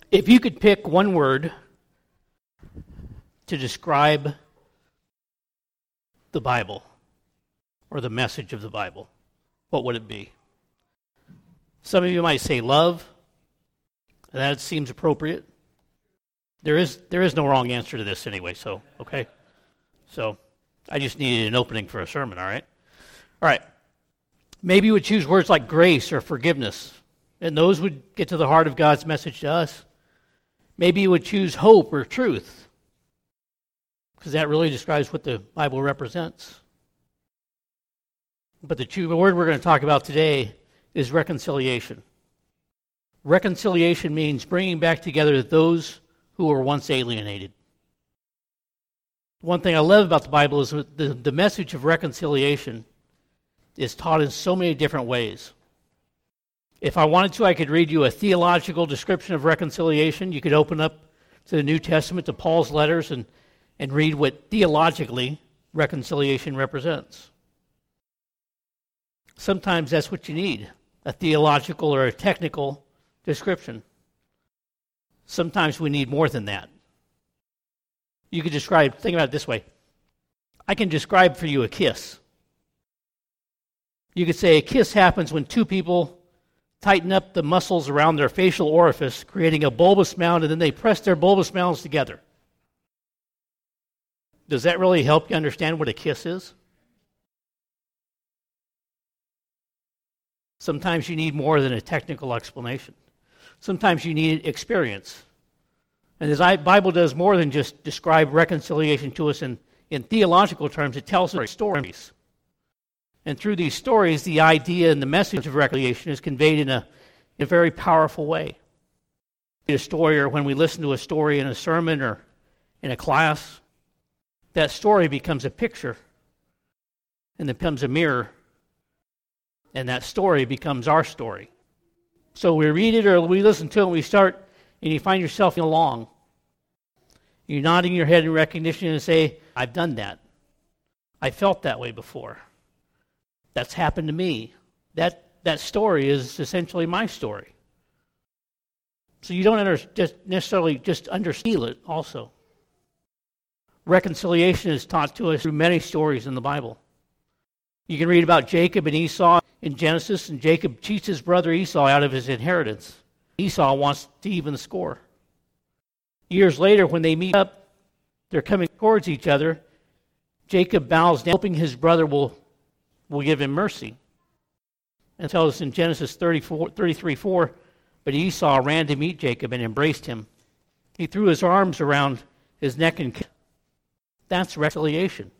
If you could pick one word to describe the Bible or the message of the Bible, what would it be? Some of you might say love. That seems appropriate. There is no wrong answer to this anyway, so, okay? So, I just needed an opening for a sermon, all right? All right. Maybe you would choose words like grace or forgiveness, and those would get to the heart of God's message to us. Maybe you would choose hope or truth, because that really describes what the Bible represents. But the word we're going to talk about today is reconciliation. Reconciliation means bringing back together those who were once alienated. One thing I love about the Bible is the message of reconciliation is taught in so many different ways. If I wanted to, I could read you a theological description of reconciliation. You could open up to the New Testament, to Paul's letters, and read what theologically reconciliation represents. Sometimes that's what you need, a theological or a technical description. Sometimes we need more than that. You could think about it this way. I can describe for you a kiss. You could say a kiss happens when two people tighten up the muscles around their facial orifice, creating a bulbous mound, and then they press their bulbous mounds together. Does that really help you understand what a kiss is? Sometimes you need more than a technical explanation. Sometimes you need experience. And the Bible does more than just describe reconciliation to us in theological terms. It tells us stories. And through these stories, the idea and the message of reconciliation is conveyed in a very powerful way. A story, or when we listen to a story in a sermon or in a class, that story becomes a picture and it becomes a mirror, and that story becomes our story. So we read it or we listen to it and we start, and you find yourself along. You're nodding your head in recognition and say, I've done that. I felt that way before. That's happened to me. That story is essentially my story. So you don't necessarily just understand it also. Reconciliation is taught to us through many stories in the Bible. You can read about Jacob and Esau in Genesis, and Jacob cheats his brother Esau out of his inheritance. Esau wants to even the score. Years later, when they meet up, they're coming towards each other. Jacob bows down, hoping his brother will give him mercy. And tells us in Genesis 33:4, but Esau ran to meet Jacob and embraced him. He threw his arms around his neck and kissed. That's reconciliation.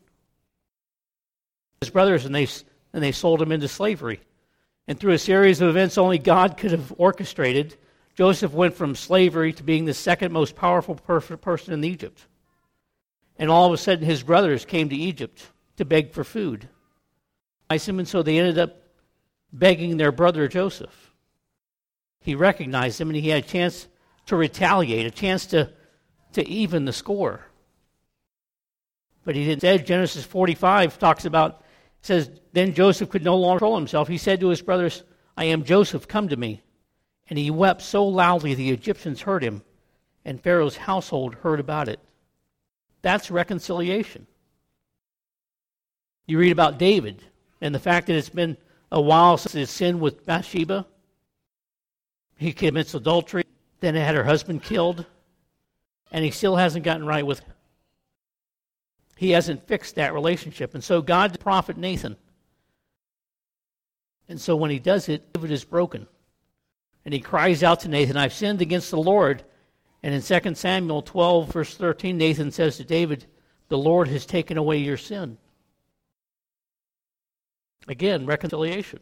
His brothers, and they sold him into slavery. And through a series of events only God could have orchestrated, Joseph went from slavery to being the second most powerful person in Egypt. And all of a sudden his brothers came to Egypt to beg for food. And so they ended up begging their brother Joseph. He recognized them and he had a chance to retaliate, a chance to even the score. But he didn't. Instead, Genesis 45 says, then Joseph could no longer control himself. He said to his brothers, I am Joseph, come to me. And he wept so loudly the Egyptians heard him, and Pharaoh's household heard about it. That's reconciliation. You read about David and the fact that it's been a while since his sin with Bathsheba. He commits adultery, then had her husband killed, and he still hasn't gotten right with her. He hasn't fixed that relationship. And so God, the prophet Nathan. And so when he does it, David is broken. And he cries out to Nathan, I've sinned against the Lord. And in 2 Samuel 12, verse 13, Nathan says to David, the Lord has taken away your sin. Again, reconciliation.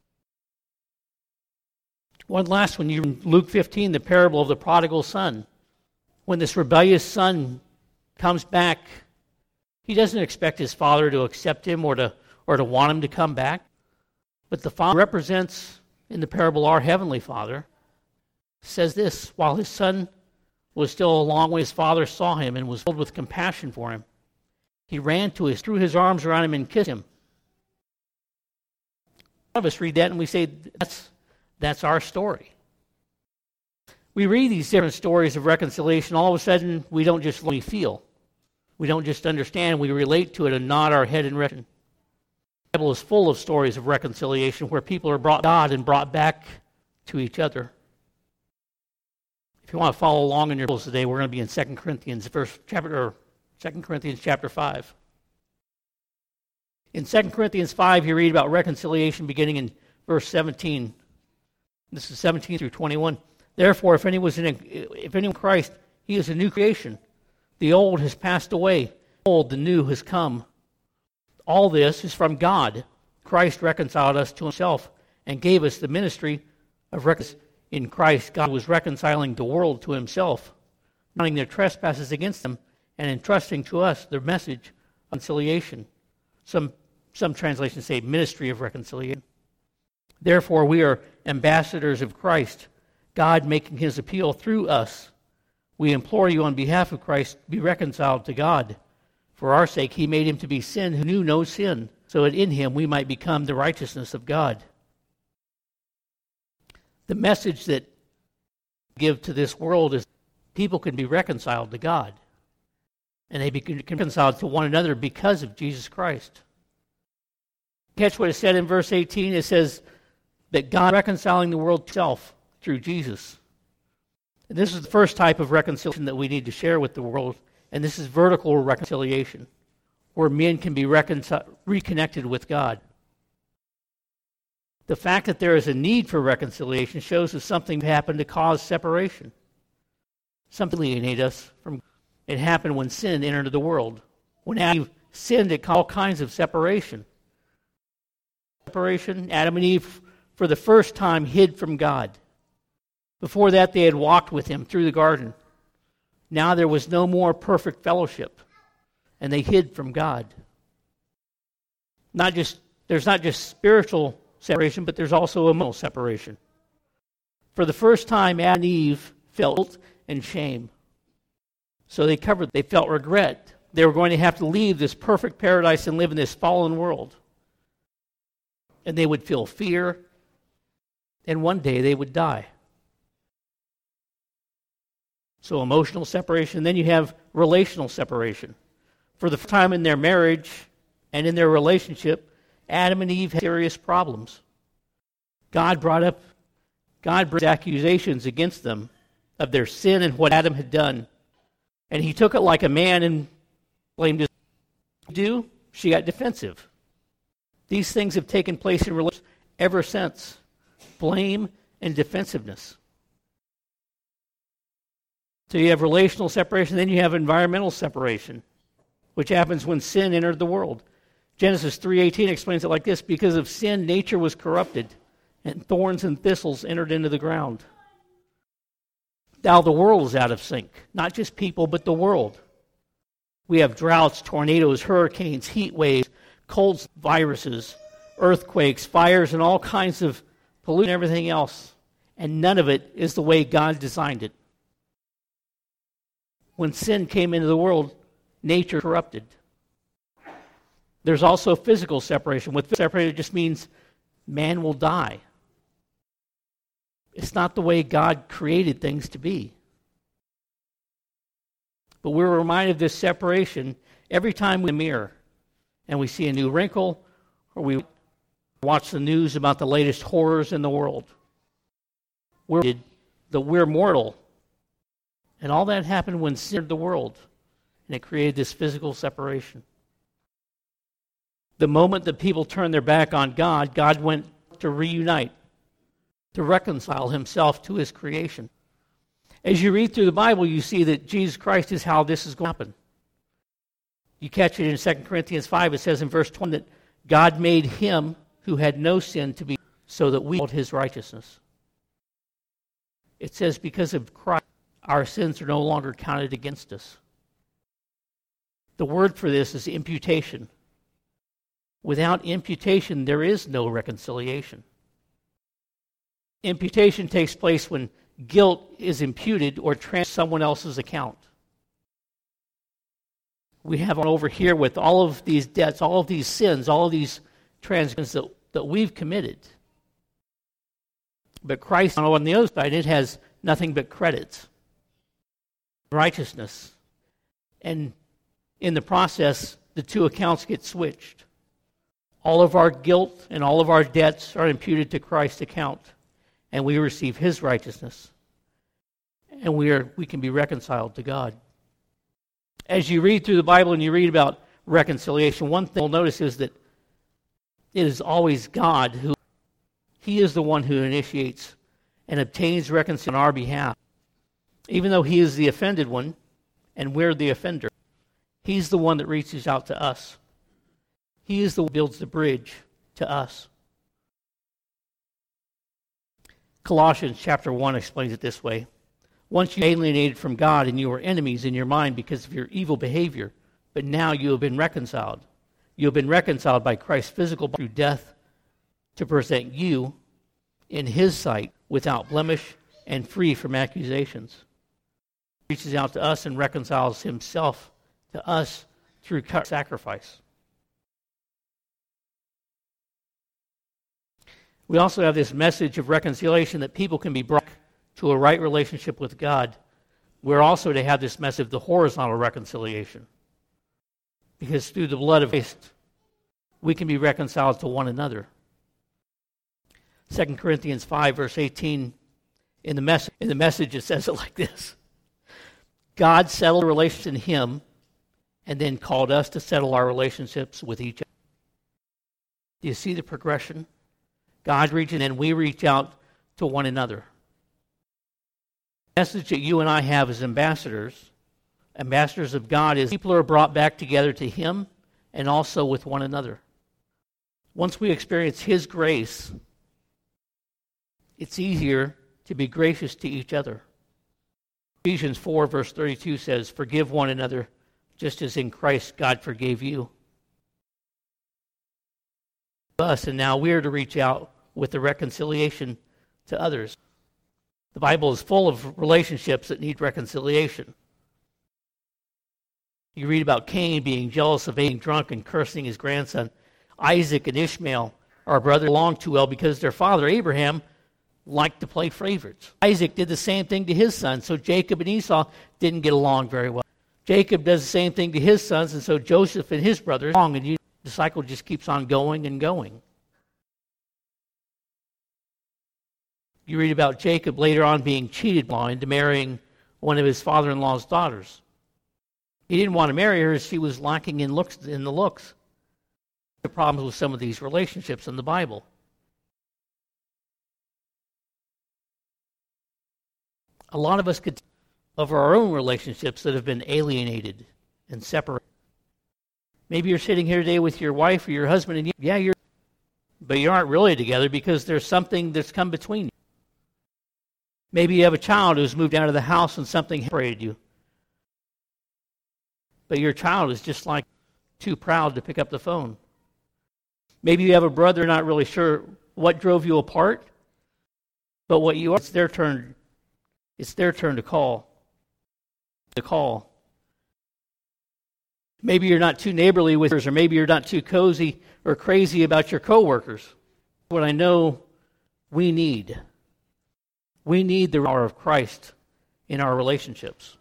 One last one, Luke 15, the parable of the prodigal son. When this rebellious son comes back, he doesn't expect his father to accept him or to want him to come back. But the father represents in the parable our heavenly Father, says this, while his son was still a long way, his father saw him and was filled with compassion for him. He ran to him, threw his arms around him and kissed him. A lot of us read that and we say, that's our story. We read these different stories of reconciliation, all of a sudden we don't just really feel. We don't just understand, we relate to it and nod our head in recognition. The Bible is full of stories of reconciliation where people are brought to God and brought back to each other. If you want to follow along in your Bibles today, we're going to be in 2 Corinthians chapter 5. In 2 Corinthians 5, you read about reconciliation beginning in verse 17. This is 17 through 21. Therefore, if anyone in Christ, he is a new creation. The old has passed away. Behold, the new has come. All this is from God. Christ reconciled us to himself and gave us the ministry of reconciliation. In Christ, God was reconciling the world to himself, counting their trespasses against them, and entrusting to us the message of reconciliation. Some translations say ministry of reconciliation. Therefore, we are ambassadors of Christ, God making his appeal through us. We implore you on behalf of Christ, be reconciled to God. For our sake, he made him to be sin who knew no sin, so that in him we might become the righteousness of God. The message that we give to this world is people can be reconciled to God. And they can be reconciled to one another because of Jesus Christ. Catch what it said in verse 18. It says that God is reconciling the world to himself through Jesus. And this is the first type of reconciliation that we need to share with the world. And this is vertical reconciliation, where men can be reconnected with God. The fact that there is a need for reconciliation shows us something happened to cause separation. Something alienated us from. It happened when sin entered the world. When Adam sinned, it caused all kinds of separation. Adam and Eve, for the first time, hid from God. Before that, they had walked with him through the garden. Now there was no more perfect fellowship, and they hid from God. There's not just spiritual separation, but there's also emotional separation. For the first time, Adam and Eve felt guilt and shame. So they felt regret. They were going to have to leave this perfect paradise and live in this fallen world. And they would feel fear, and one day they would die. So emotional separation. Then you have relational separation. For the first time in their marriage and in their relationship, Adam and Eve had serious problems. God brought accusations against them of their sin and what Adam had done. And he took it like a man and blamed his wife. She got defensive. These things have taken place in relationships ever since. Blame and defensiveness. So you have relational separation, then you have environmental separation, which happens when sin entered the world. Genesis 3:18 explains it like this: because of sin, nature was corrupted, and thorns and thistles entered into the ground. Now the world is out of sync. Not just people, but the world. We have droughts, tornadoes, hurricanes, heat waves, colds, viruses, earthquakes, fires, and all kinds of pollution and everything else. And none of it is the way God designed it. When sin came into the world, nature corrupted. There's also physical separation. With separated, it just means man will die. It's not the way God created things to be. But we're reminded of this separation every time we mirror and we see a new wrinkle or we watch the news about the latest horrors in the world. We're mortal. And all that happened when sin entered the world, and it created this physical separation. The moment that people turned their back on God, God went to reunite, to reconcile himself to his creation. As you read through the Bible, you see that Jesus Christ is how this is going to happen. You catch it in 2 Corinthians 5. It says in verse 20 that God made him who had no sin to be so that we hold his righteousness. It says because of Christ, our sins are no longer counted against us. The word for this is imputation. Without imputation, there is no reconciliation. Imputation takes place when guilt is imputed or transferred to someone else's account. We have one over here with all of these debts, all of these sins, all of these transgressions that we've committed. But Christ, on the other side, it has nothing but credits, righteousness. And in the process, the two accounts get switched. All of our guilt and all of our debts are imputed to Christ's account, and we receive his righteousness. And we can be reconciled to God. As you read through the Bible and you read about reconciliation, one thing you'll notice is that it is always God he is the one who initiates and obtains reconciliation on our behalf. Even though he is the offended one and we're the offender, he's the one that reaches out to us. He is the one who builds the bridge to us. Colossians chapter 1 explains it this way. Once you were alienated from God and you were enemies in your mind because of your evil behavior, but now you have been reconciled. You have been reconciled by Christ's physical body through death to present you in his sight without blemish and free from accusations. He reaches out to us and reconciles himself to us through sacrifice. We also have this message of reconciliation that people can be brought to a right relationship with God. We're also to have this message of the horizontal reconciliation. Because through the blood of Christ, we can be reconciled to one another. 2 Corinthians 5, verse 18, in the message it says it like this. God settled a relationship in him and then called us to settle our relationships with each other. Do you see the progression? God reaches and we reach out to one another. The message that you and I have as ambassadors of God, is people are brought back together to him and also with one another. Once we experience his grace, it's easier to be gracious to each other. Ephesians 4, verse 32 says, forgive one another just as in Christ God forgave you. Us, and now we are to reach out with the reconciliation to others. The Bible is full of relationships that need reconciliation. You read about Cain being jealous of being drunk and cursing his grandson. Isaac and Ishmael, our brother, belonged too well because their father, Abraham, liked to play favorites. Isaac did the same thing to his sons, so Jacob and Esau didn't get along very well. Jacob does the same thing to his sons, and so Joseph and his brothers, and the cycle just keeps on going and going. You read about Jacob later on being cheated into marrying one of his father-in-law's daughters. He didn't want to marry her as she was lacking in the looks. The problems with some of these relationships in the Bible. A lot of us could of our own relationships that have been alienated and separated. Maybe you're sitting here today with your wife or your husband, and but you aren't really together because there's something that's come between you. Maybe you have a child who's moved out of the house and something separated you. But your child is just like too proud to pick up the phone. Maybe you have a brother not really sure what drove you apart, but what you are, it's their turn to call. Maybe you're not too neighborly with yours, or maybe you're not too cozy or crazy about your coworkers. What I know we need the power of Christ in our relationships.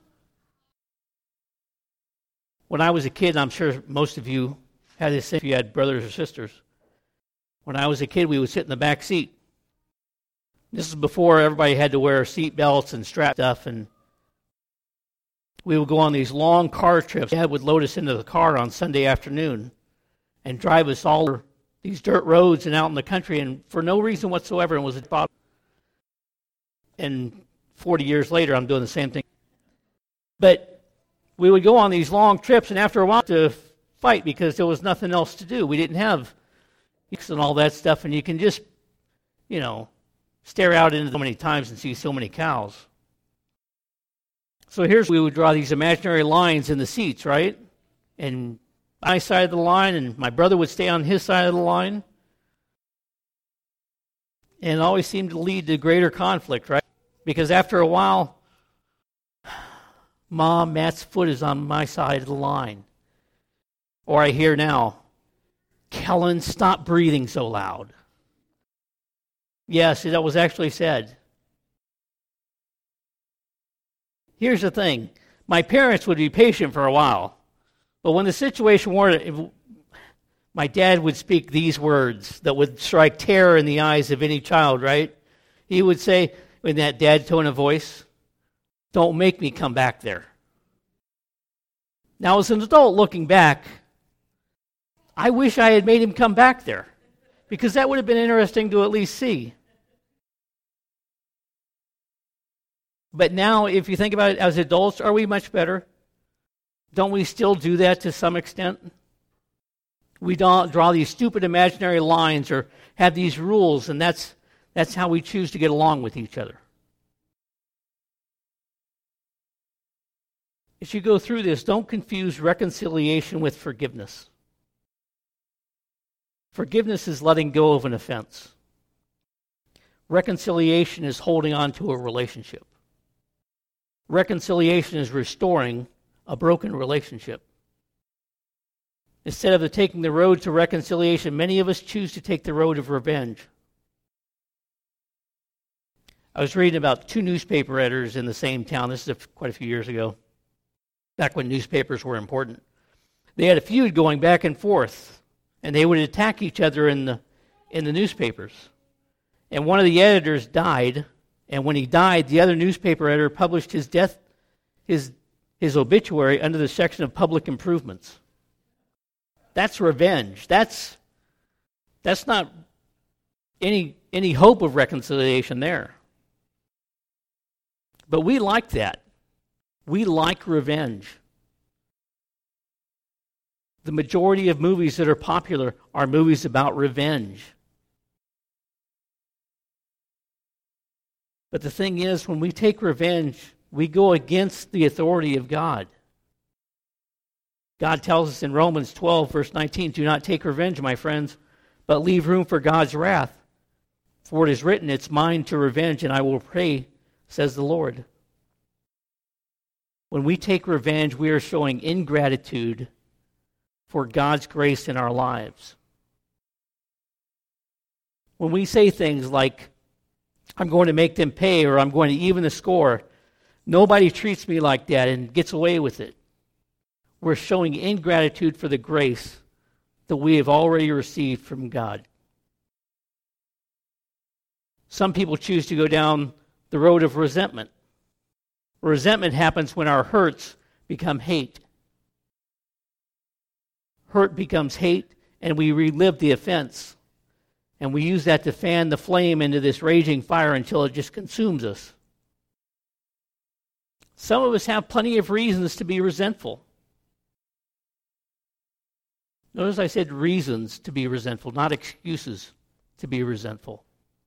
When I was a kid, I'm sure most of you had this same if you had brothers or sisters. When I was a kid, we would sit in the back seat. This is before everybody had to wear seat belts and strap stuff, and we would go on these long car trips. Dad would load us into the car on Sunday afternoon and drive us all over these dirt roads and out in the country, and for no reason whatsoever, and was a thought. And 40 years later, I'm doing the same thing. But we would go on these long trips, and after a while, to fight because there was nothing else to do. We didn't have and all that stuff, and you can just, stare out into so many times and see so many cows. So we would draw these imaginary lines in the seats, right? And my side of the line, and my brother would stay on his side of the line. And it always seemed to lead to greater conflict, right? Because after a while, Mom, Matt's foot is on my side of the line. Or I hear now, Kellen, stop breathing so loud. Yes, that was actually said. here's the thing. My parents would be patient for a while. But when the situation warranted, my dad would speak these words that would strike terror in the eyes of any child, right? He would say, in that dad tone of voice, "Don't make me come back there." Now, as an adult looking back, I wish I had made him come back there, because that would have been interesting to at least see. But now, if you think about it as adults, are we much better? Don't we still do that to some extent? We don't draw these stupid imaginary lines or have these rules, and that's how we choose to get along with each other. As you go through this, don't confuse reconciliation with forgiveness. Forgiveness is letting go of an offense. Reconciliation is holding on to a relationship. Reconciliation is restoring a broken relationship. Instead of taking the road to reconciliation, many of us choose to take the road of revenge. I was reading about two newspaper editors in the same town. This is quite a few years ago, back when newspapers were important. They had a feud going back and forth, and they would attack each other in the newspapers. And one of the editors died, and when he died, the other newspaper editor published his death, his obituary under the section of public improvements. That's revenge. That's not any hope of reconciliation there. But we like that. We like revenge. The majority of movies that are popular are movies about revenge. But the thing is, when we take revenge, we go against the authority of God. God tells us in Romans 12, verse 19, "Do not take revenge, my friends, but leave room for God's wrath. For it is written, 'It's mine to revenge, and I will pay,' says the Lord." When we take revenge, we are showing ingratitude for God's grace in our lives. When we say things like, "I'm going to make them pay," or "I'm going to even the score," nobody treats me like that and gets away with it. We're showing ingratitude for the grace that we have already received from God. Some people choose to go down the road of resentment. Resentment happens when our hurts become hate. Hurt becomes hate, and we relive the offense. And we use that to fan the flame into this raging fire until it just consumes us. Some of us have plenty of reasons to be resentful. Notice I said reasons to be resentful, not excuses to be resentful.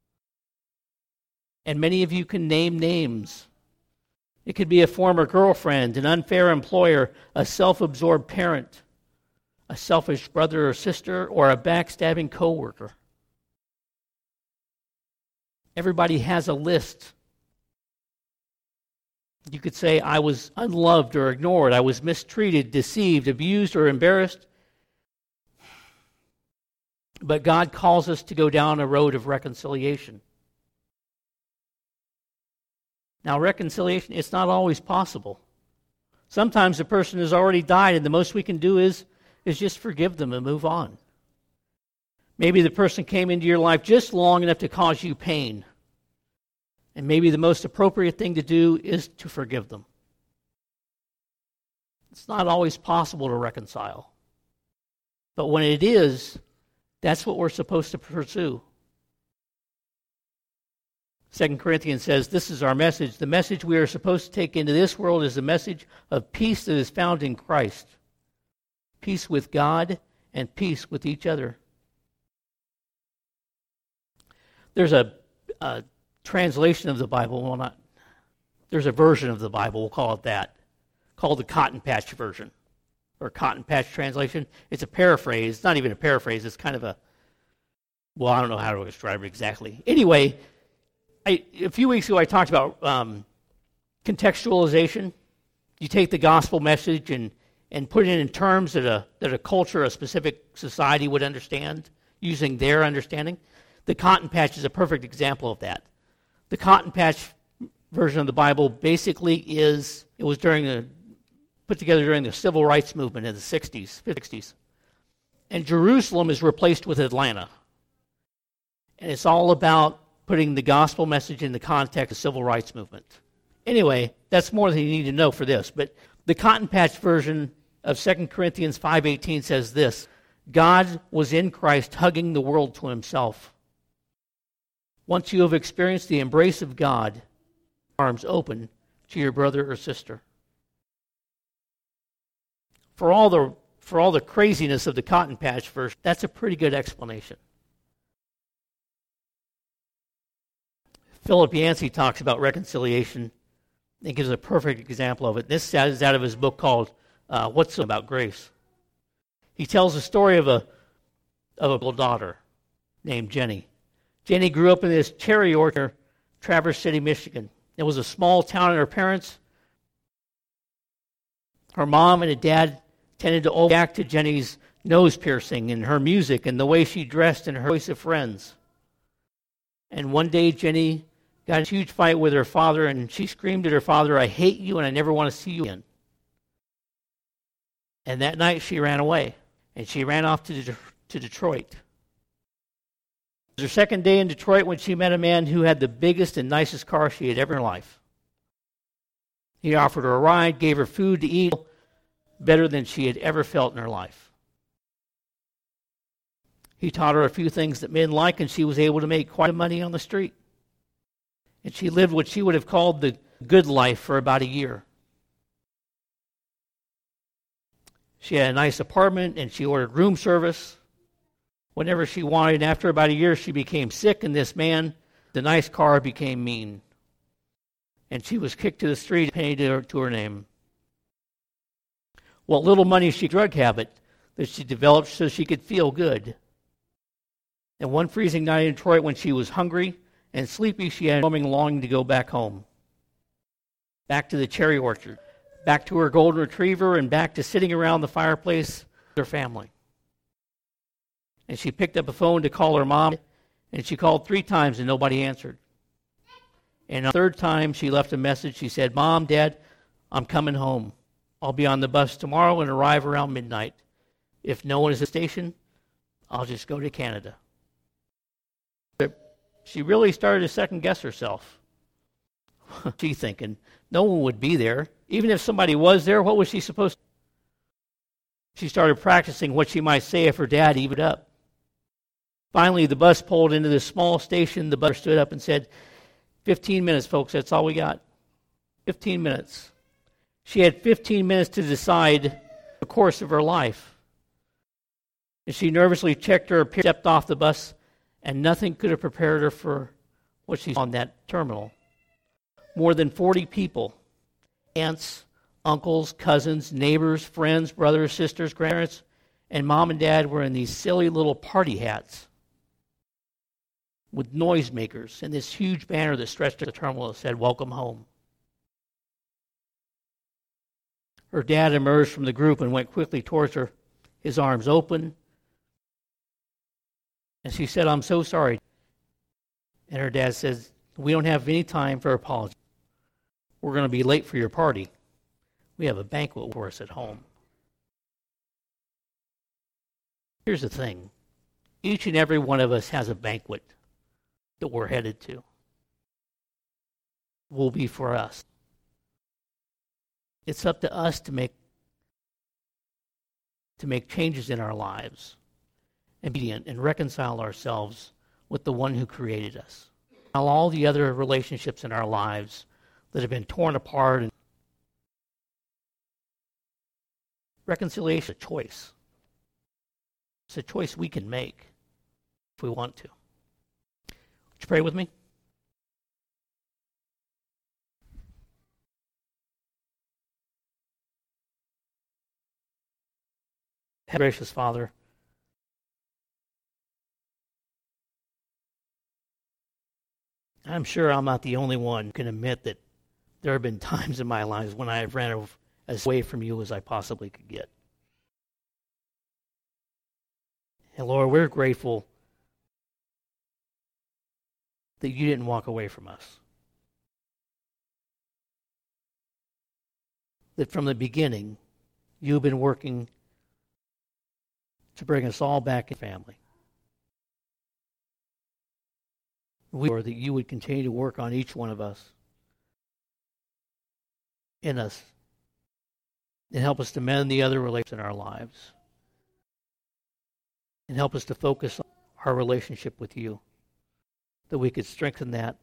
And many of you can name names. It could be a former girlfriend, an unfair employer, a self-absorbed parent, a selfish brother or sister, or a backstabbing coworker. Everybody has a list. You could say, "I was unloved or ignored. I was mistreated, deceived, abused, or embarrassed." But God calls us to go down a road of reconciliation. Now, reconciliation, it's not always possible. Sometimes the person has already died, and the most we can do is just forgive them and move on. Maybe the person came into your life just long enough to cause you pain. And maybe the most appropriate thing to do is to forgive them. It's not always possible to reconcile. But when it is, that's what we're supposed to pursue. 2 Corinthians says, "This is our message. The message we are supposed to take into this world is the message of peace that is found in Christ. Peace with God and peace with each other." There's a translation of the Bible, there's a version of the Bible, we'll call it that, called the Cotton Patch version, or Cotton Patch translation. It's a paraphrase. It's not even a paraphrase. It's kind of I don't know how to describe it exactly. Anyway, a few weeks ago I talked about contextualization. You take the gospel message and put it in terms that a culture, a specific society would understand, using their understanding. The Cotton Patch is a perfect example of that. The Cotton Patch version of the Bible basically is It was put together during the civil rights movement in the 60s. And Jerusalem is replaced with Atlanta. And it's all about putting the gospel message in the context of the civil rights movement. Anyway, that's more than you need to know for this. But the Cotton Patch version of 2 Corinthians 5:18 says this: God was in Christ hugging the world to himself. Once you have experienced the embrace of God, arms open to your brother or sister. For all the craziness of the Cotton Patch version, that's a pretty good explanation. Philip Yancey talks about reconciliation and gives a perfect example of it. This is out of his book called What's So About Grace. He tells the story of a little daughter named Jenny. Jenny grew up in this cherry orchard, Traverse City, Michigan. It was a small town, and her mom and her dad tended to overreact to Jenny's nose piercing and her music and the way she dressed and her choice of friends. And one day Jenny got in a huge fight with her father, and she screamed at her father, "I hate you and I never want to see you again." And that night she ran away, and she ran off to Detroit. It was her second day in Detroit when she met a man who had the biggest and nicest car she had ever in her life. He offered her a ride, gave her food to eat, better than she had ever felt in her life. He taught her a few things that men like, and she was able to make quite a money on the street. And she lived what she would have called the good life for about a year. She had a nice apartment, and she ordered room service whenever she wanted. And after about a year, she became sick, and this man, the nice car, became mean. And she was kicked to the street, penny to her name. What little money she drug habit that she developed so she could feel good. And one freezing night in Detroit, when she was hungry and sleepy, she had a longing to go back home. Back to the cherry orchard, back to her golden retriever, and back to sitting around the fireplace with her family. And she picked up a phone to call her mom, and she called 3 times and nobody answered. And the third time she left a message. She said, "Mom, Dad, I'm coming home. I'll be on the bus tomorrow and arrive around midnight. If no one is at the station, I'll just go to Canada." She really started to second guess herself. She thinking, no one would be there. Even if somebody was there, what was she supposed to do? She started practicing what she might say if her dad evened up. Finally, the bus pulled into this small station. The bus stood up and said, 15 minutes, folks, that's all we got. 15 minutes. She had 15 minutes to decide the course of her life. And she nervously checked her, stepped off the bus, and nothing could have prepared her for what she saw on that terminal. More than 40 people, aunts, uncles, cousins, neighbors, friends, brothers, sisters, grandparents, and mom and dad were in these silly little party hats with noisemakers and this huge banner that stretched to the terminal that said, "Welcome home." Her dad emerged from the group and went quickly towards her, his arms open. And she said, "I'm so sorry." And her dad says, "We don't have any time for apologies. We're going to be late for your party. We have a banquet for us at home." Here's the thing. Each and every one of us has a banquet that we're headed to. It will be for us. It's up to us to make changes in our lives and reconcile ourselves with the one who created us. All the other relationships in our lives that have been torn apart. And reconciliation is a choice. It's a choice we can make if we want to. Would you pray with me? Gracious Father, I'm sure I'm not the only one who can admit that there have been times in my life when I have ran as away from you as I possibly could get. And Lord, we're grateful that you didn't walk away from us. that from the beginning, you've been working to bring us all back in family. We pray that you would continue to work on each one of us, in us, and help us to mend the other relationships in our lives, and help us to focus on our relationship with you, that we could strengthen that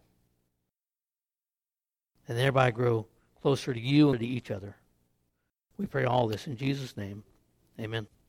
and thereby grow closer to you and to each other. We pray all this in Jesus' name. Amen.